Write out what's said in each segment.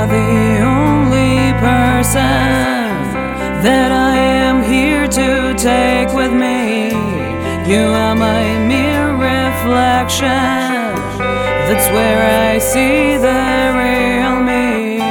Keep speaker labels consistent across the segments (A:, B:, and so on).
A: are the only person that I am here to take with me. You are my mere reflection. That's where I see the real me.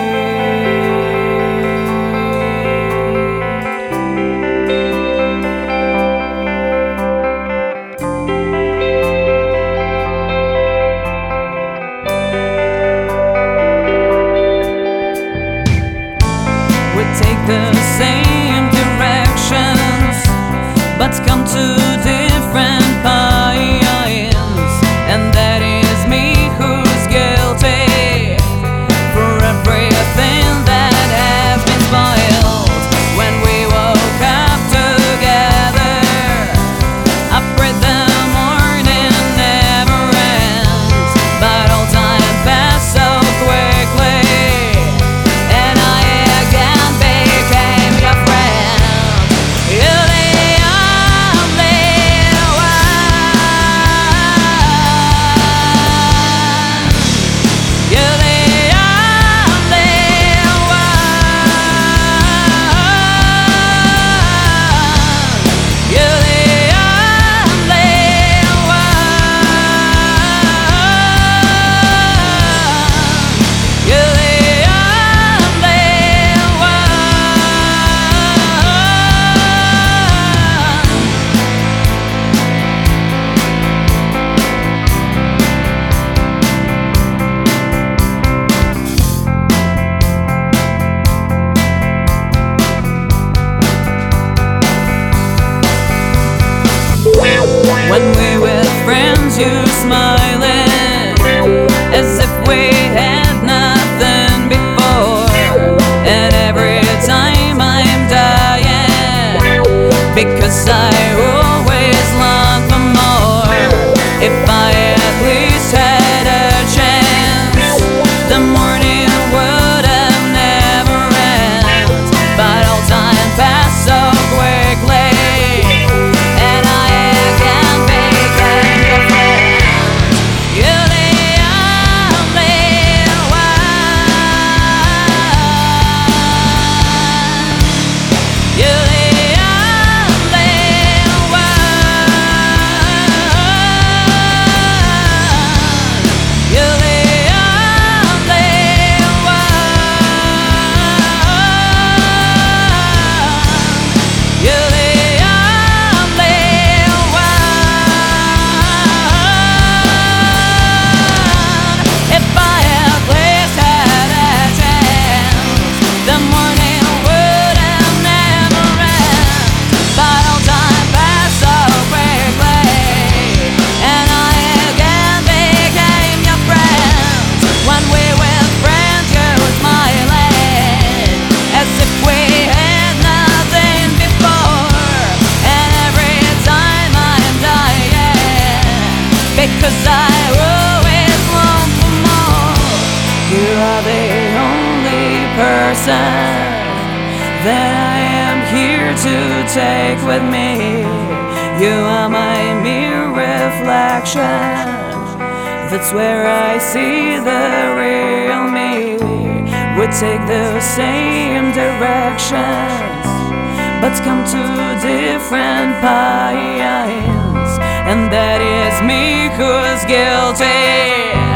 A: We take the same directions, but come to different points, and that is me who's guilty for everything that has been spoiled. When we woke up together, I prayed the morning never ends, but all time passed so quickly, and I again became your friend. You're the only one. You're the only one. You're the only one. You're the only When we were friends, you smiling as if we had nothing before. And every time I'm dying, because I always long for more. If I at least had a chance, the morning would have never end. But all time passed so quickly, and I again became your friend. You're the only one. You're the only one. You're the only one. You're the only one. If I at least had a chance, the morning would have never end. But all time passed so quickly, and I again became your friend. When we were friends, you were smiling as if we had nothing before. And every time I'm dying, because I always long for more. You are the only person that I am here to take with me. You are my mere reflection. That's where I see the real me. We take the same directions, but come to different points, and that is me who's guilty